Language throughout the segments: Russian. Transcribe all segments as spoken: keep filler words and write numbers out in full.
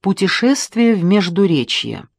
Путешествие в Междуречье.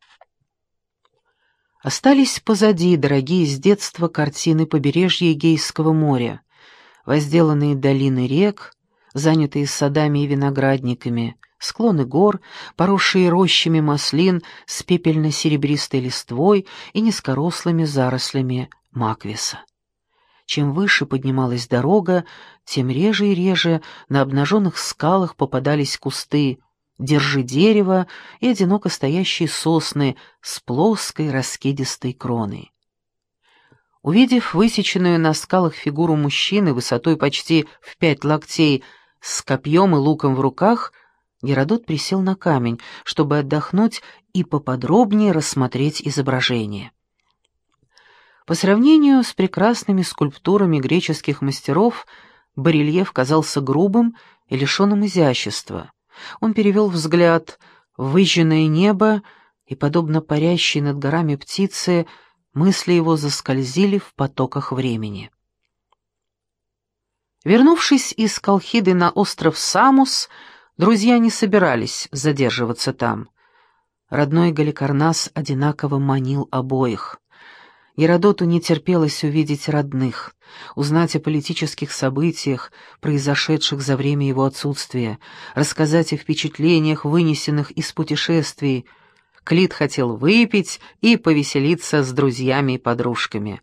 Остались позади дорогие с детства картины побережья Эгейского моря, возделанные долины рек, занятые садами и виноградниками, склоны гор, поросшие рощами маслин с пепельно-серебристой листвой и низкорослыми зарослями маквиса. Чем выше поднималась дорога, тем реже и реже на обнаженных скалах попадались кусты «Держи дерево» и одиноко стоящие сосны с плоской раскидистой кроной. Увидев высеченную на скалах фигуру мужчины высотой почти в пять локтей с копьем и луком в руках, Геродот присел на камень, чтобы отдохнуть и поподробнее рассмотреть изображение. По сравнению с прекрасными скульптурами греческих мастеров, барельеф казался грубым и лишенным изящества. Он перевел взгляд в выжженное небо, и, подобно парящей над горами птице, мысли его заскользили в потоках времени. Вернувшись из Колхиды на остров Самос, друзья не собирались задерживаться там. Родной Галикарнас одинаково манил обоих. Геродоту не терпелось увидеть родных, узнать о политических событиях, произошедших за время его отсутствия, рассказать о впечатлениях, вынесенных из путешествий. Клит хотел выпить и повеселиться с друзьями и подружками.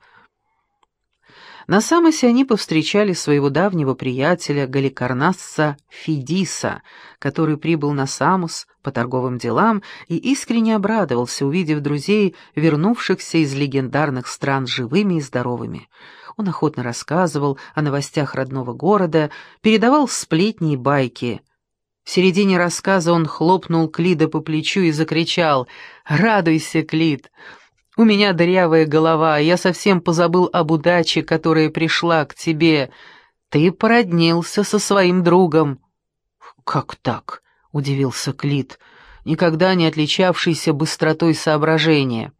На Самосе они повстречали своего давнего приятеля Галикарнасса Фидиса, который прибыл на Самос по торговым делам и искренне обрадовался, увидев друзей, вернувшихся из легендарных стран живыми и здоровыми. Он охотно рассказывал о новостях родного города, передавал сплетни и байки. В середине рассказа он хлопнул Клида по плечу и закричал: «Радуйся, Клид! У меня дырявая голова, я совсем позабыл об удаче, которая пришла к тебе. Ты породнился со своим другом». «Как так?» — удивился Клид, никогда не отличавшийся быстротой соображения.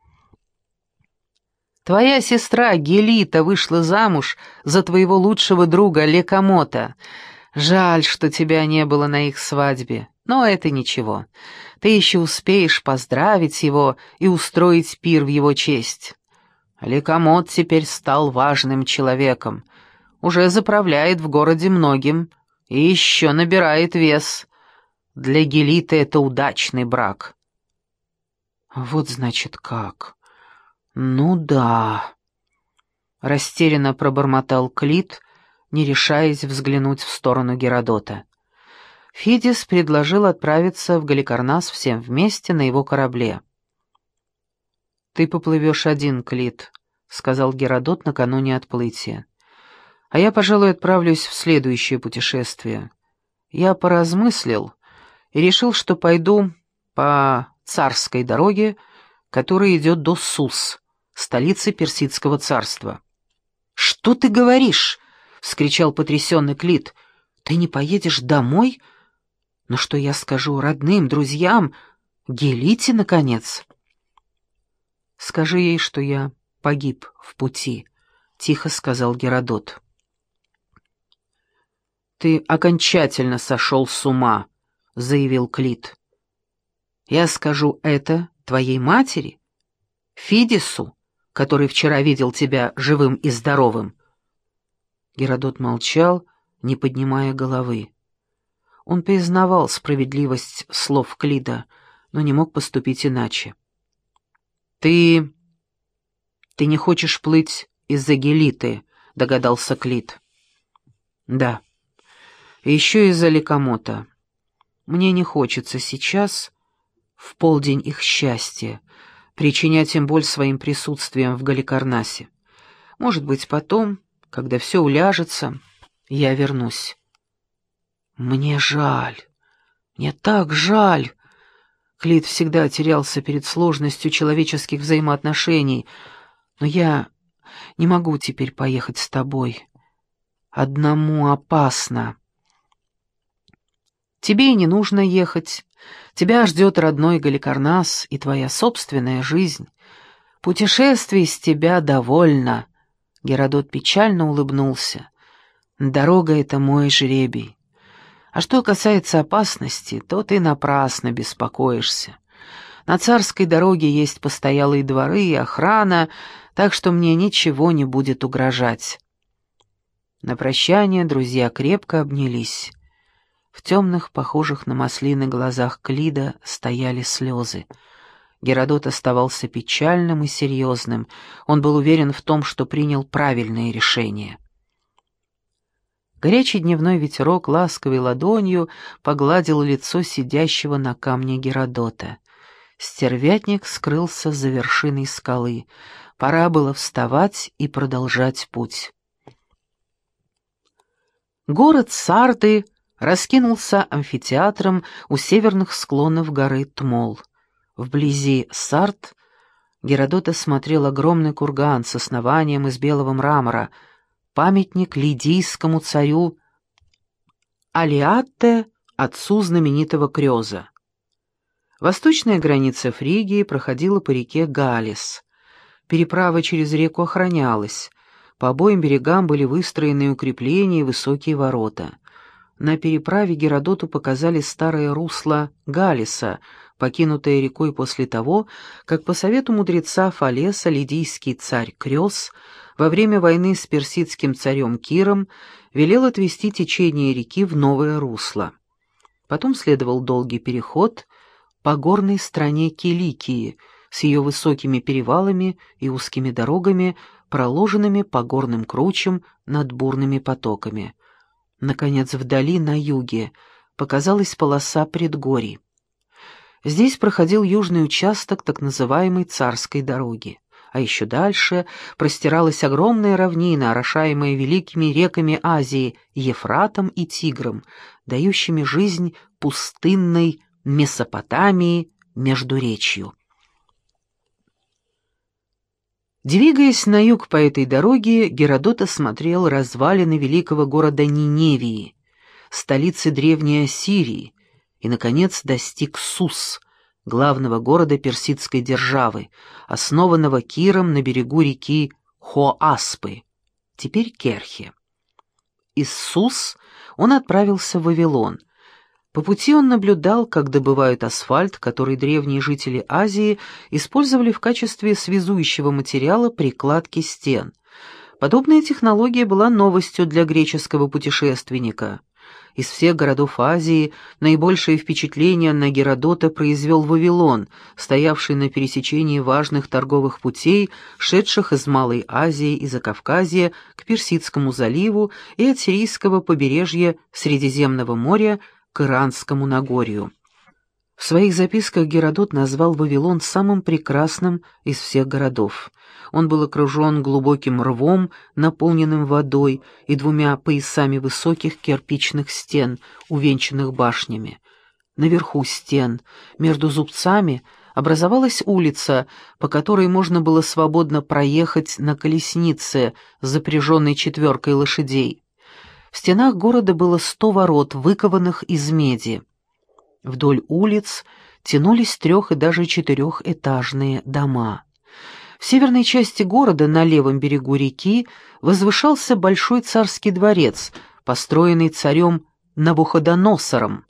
«Твоя сестра Гелита вышла замуж за твоего лучшего друга Лекамота. Жаль, что тебя не было на их свадьбе, но это ничего. Ты еще успеешь поздравить его и устроить пир в его честь. Лекамот теперь стал важным человеком, уже заправляет в городе многим и еще набирает вес. Для Гелиты это удачный брак». «Вот значит как. Ну да», — растерянно пробормотал Клид, не решаясь взглянуть в сторону Геродота. Фидис предложил отправиться в Галикарнас всем вместе на его корабле. «Ты поплывешь один, Клид», — сказал Геродот накануне отплытия. «А я, пожалуй, отправлюсь в следующее путешествие. Я поразмыслил и решил, что пойду по царской дороге, которая идет до Сус, столицы Персидского царства». «Что ты говоришь?» — вскричал потрясенный Клид. «Ты не поедешь домой? Но что я скажу родным, друзьям, Гелите, наконец?» «Скажи ей, что я погиб в пути», — тихо сказал Геродот. «Ты окончательно сошел с ума», — заявил Клид. «Я скажу это твоей матери, Фидису, который вчера видел тебя живым и здоровым?» Геродот молчал, не поднимая головы. Он признавал справедливость слов Клида, но не мог поступить иначе. «Ты... ты не хочешь плыть из-за Гелиты», — догадался Клид. «Да. И еще из-за Лекамота. Мне не хочется сейчас, в полдень их счастья, причинять им боль своим присутствием в Галикарнасе. Может быть, потом, когда все уляжется, я вернусь». «Мне жаль, мне так жаль». Клид всегда терялся перед сложностью человеческих взаимоотношений. «Но я не могу теперь поехать с тобой. Одному опасно». «Тебе и не нужно ехать. Тебя ждет родной Галикарнас и твоя собственная жизнь. Путешествий с тебя довольно». Геродот печально улыбнулся. «Дорога — это мой жребий. А что касается опасности, то ты напрасно беспокоишься. На царской дороге есть постоялые дворы и охрана, так что мне ничего не будет угрожать». На прощание друзья крепко обнялись. В темных, похожих на маслины глазах Клида стояли слезы. Геродот оставался печальным и серьезным. Он был уверен в том, что принял правильное решение. Горячий дневной ветерок ласковой ладонью погладил лицо сидящего на камне Геродота. Стервятник скрылся за вершиной скалы. Пора было вставать и продолжать путь. Город Сарды раскинулся амфитеатром у северных склонов горы Тмол. Вблизи Сард Геродот осмотрел огромный курган с основанием из белого мрамора, памятник лидийскому царю Алиатте, отцу знаменитого Крёза. Восточная граница Фригии проходила по реке Галис. Переправа через реку охранялась. По обоим берегам были выстроены укрепления и высокие ворота. На переправе Геродоту показали старое русло Галиса, покинутое рекой после того, как по совету мудреца Фалеса лидийский царь Крёс во время войны с персидским царем Киром велел отвести течение реки в новое русло. Потом следовал долгий переход по горной стране Киликии с ее высокими перевалами и узкими дорогами, проложенными по горным кручам над бурными потоками. Наконец, вдали, на юге, показалась полоса предгорий. Здесь проходил южный участок так называемой царской дороги, а еще дальше простиралась огромная равнина, орошаемая великими реками Азии Ефратом и Тигром, дающими жизнь пустынной Месопотамии Междуречью. Двигаясь на юг по этой дороге, Геродот осмотрел развалины великого города Ниневии, столицы древней Ассирии, и, наконец, достиг Сус, главного города персидской державы, основанного Киром на берегу реки Хоаспы, теперь Керхе. Из Сус он отправился в Вавилон. По пути он наблюдал, как добывают асфальт, который древние жители Азии использовали в качестве связующего материала при кладке стен. Подобная технология была новостью для греческого путешественника. Из всех городов Азии наибольшее впечатление на Геродота произвел Вавилон, стоявший на пересечении важных торговых путей, шедших из Малой Азии и Закавказья к Персидскому заливу и от сирийского побережья Средиземного моря к Иранскому Нагорью. В своих записках Геродот назвал Вавилон самым прекрасным из всех городов. Он был окружен глубоким рвом, наполненным водой, и двумя поясами высоких кирпичных стен, увенчанных башнями. Наверху стен, между зубцами, образовалась улица, по которой можно было свободно проехать на колеснице, запряженной четверкой лошадей. В стенах города было сто ворот, выкованных из меди. Вдоль улиц тянулись трех- и даже четырехэтажные дома. В северной части города, на левом берегу реки, возвышался большой царский дворец, построенный царем Навуходоносором,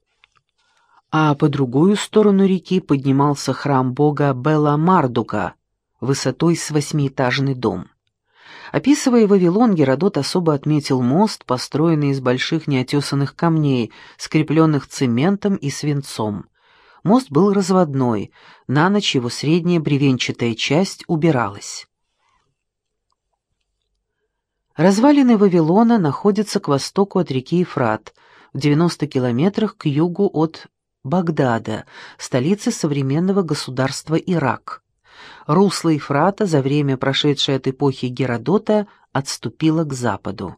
а по другую сторону реки поднимался храм бога Бела-Мардука, высотой с восьмиэтажный дом. Описывая Вавилон, Геродот особо отметил мост, построенный из больших неотесанных камней, скрепленных цементом и свинцом. Мост был разводной, на ночь его средняя бревенчатая часть убиралась. Развалины Вавилона находятся к востоку от реки Ефрат, в девяноста километрах к югу от Багдада, столицы современного государства Ирак. Русло Ефрата за время, прошедшее от эпохи Геродота, отступило к западу.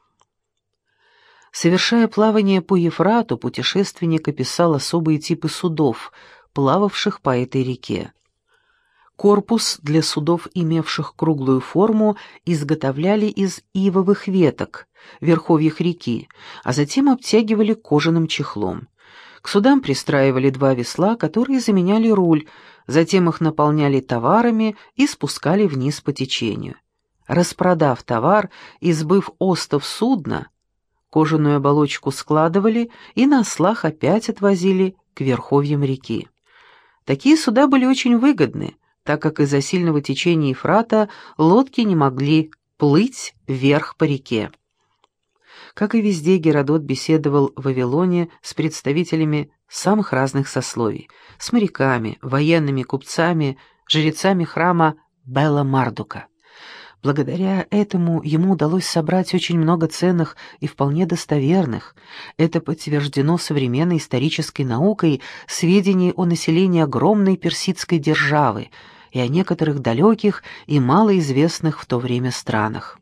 Совершая плавание по Ефрату, путешественник описал особые типы судов, плававших по этой реке. Корпус для судов, имевших круглую форму, изготовляли из ивовых веток, в верховьях реки, а затем обтягивали кожаным чехлом. К судам пристраивали два весла, которые заменяли руль, затем их наполняли товарами и спускали вниз по течению. Распродав товар и сбыв остов судна, Кожаную оболочку складывали и на ослах опять отвозили к верховьям реки. Такие суда были очень выгодны, так как из-за сильного течения Ефрата лодки не могли плыть вверх по реке. Как и везде, Геродот беседовал в Вавилоне с представителями самых разных сословий, с моряками, военными, купцами, жрецами храма Бела-Мардука. Благодаря этому ему удалось собрать очень много ценных и вполне достоверных, это подтверждено современной исторической наукой, сведений о населении огромной персидской державы и о некоторых далеких и малоизвестных в то время странах.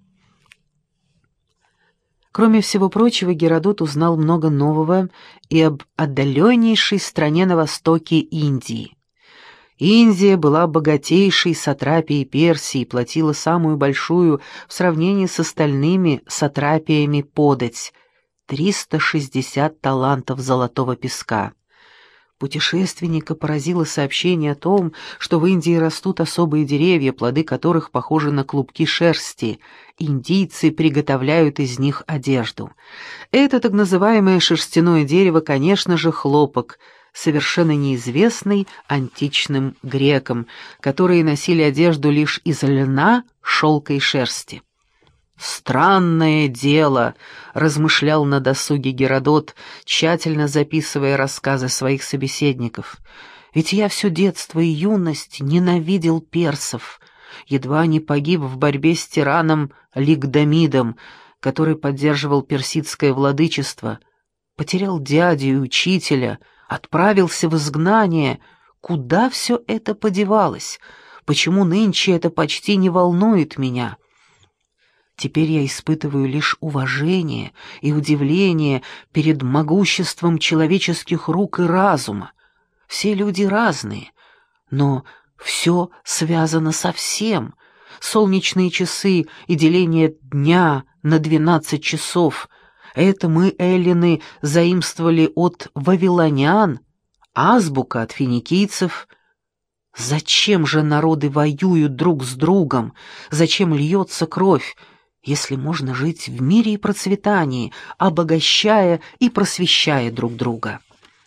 Кроме всего прочего, Геродот узнал много нового и об отдаленнейшей стране на востоке Индии. Индия была богатейшей сатрапией Персии и платила самую большую в сравнении с остальными сатрапиями подать — триста шестьдесят талантов золотого песка. Путешественника поразило сообщение о том, что в Индии растут особые деревья, плоды которых похожи на клубки шерсти. Индийцы приготовляют из них одежду. Это так называемое шерстяное дерево, конечно же, хлопок, совершенно неизвестный античным грекам, которые носили одежду лишь из льна, шелка и шерсти. «Странное дело», — размышлял на досуге Геродот, тщательно записывая рассказы своих собеседников. «Ведь я все детство и юность ненавидел персов, едва не погиб в борьбе с тираном Лигдамидом, который поддерживал персидское владычество, потерял дядю и учителя, отправился в изгнание. Куда все это подевалось? Почему нынче это почти не волнует меня?» Теперь я испытываю лишь уважение и удивление перед могуществом человеческих рук и разума. Все люди разные, но все связано со всем. Солнечные часы и деление дня на двенадцать часов — это мы, эллины, заимствовали от вавилонян, азбука от финикийцев. Зачем же народы воюют друг с другом? Зачем льется кровь, если можно жить в мире и процветании, обогащая и просвещая друг друга?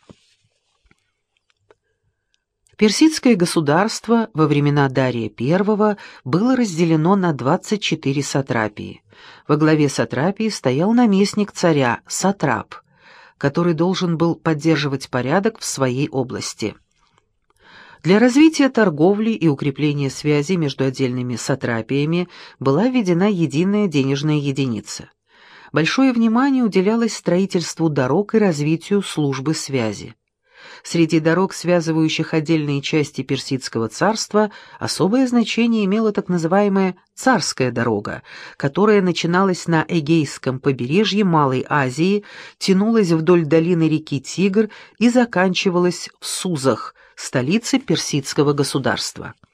Персидское государство во времена Дария Первого было разделено на двадцать четыре сатрапии. Во главе сатрапии стоял наместник царя, сатрап, который должен был поддерживать порядок в своей области. Для развития торговли и укрепления связи между отдельными сатрапиями была введена единая денежная единица. Большое внимание уделялось строительству дорог и развитию службы связи. Среди дорог, связывающих отдельные части Персидского царства, особое значение имела так называемая «царская дорога», которая начиналась на Эгейском побережье Малой Азии, тянулась вдоль долины реки Тигр и заканчивалась в Сузах, столице персидского государства.